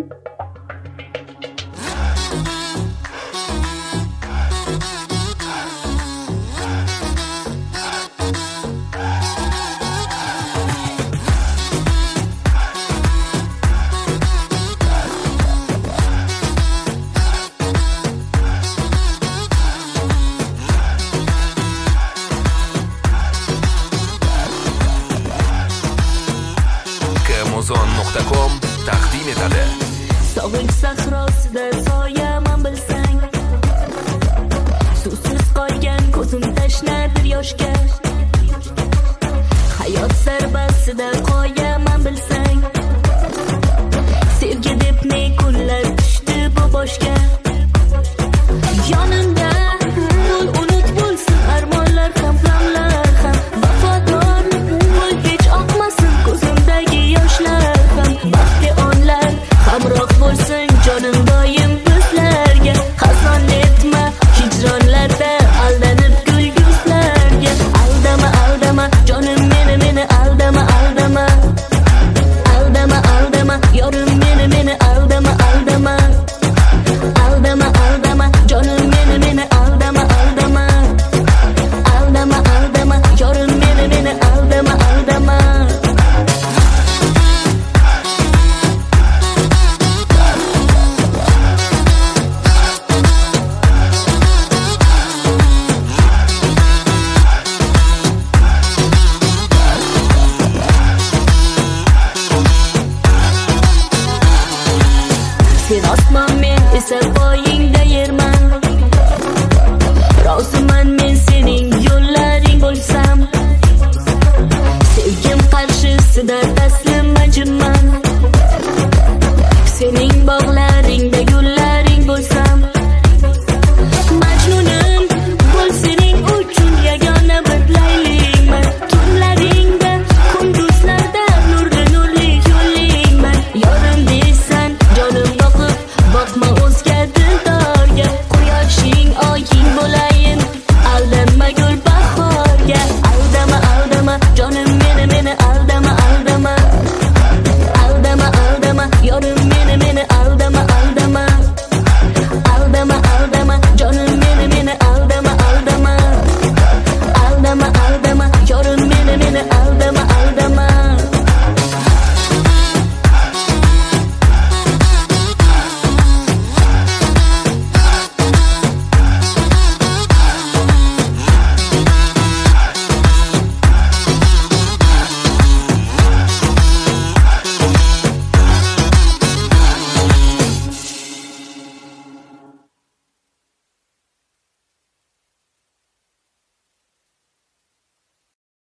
Amazon.com taqdim etadi. Sovuq sahrosida soyaman bilsang, suvsiz qolgan ko'zim tashnadir yoshga. Hayot zarbasida qoyaman bilsang, sevgi deb ne kunlar tushdi bu boshga. Yonimda bo'l, unut bo'lsin armonlar ham, g'amlar ham. Vafodor bo'l, hech oqmasin ko'zimdagi yoshlar ham. Baxtli onlar hamroh bo'lsin jonim doim bizlarga. Hazon etma hijronlarda aldanib kulguslarga. Aldama, aldama jonim meni aldama, aldama. Aldama, aldama yorim meni aldama, aldama. Aldama, aldama jonim meni aldama, aldama. Aldama, aldama yorim meni aldama, aldama. Sen osmon, men esa poyingda yerman. Roziman men sening yo'llaring bo'lsam. Sevgim qarshisida taslim majnunman. Sening bog'laringda gullar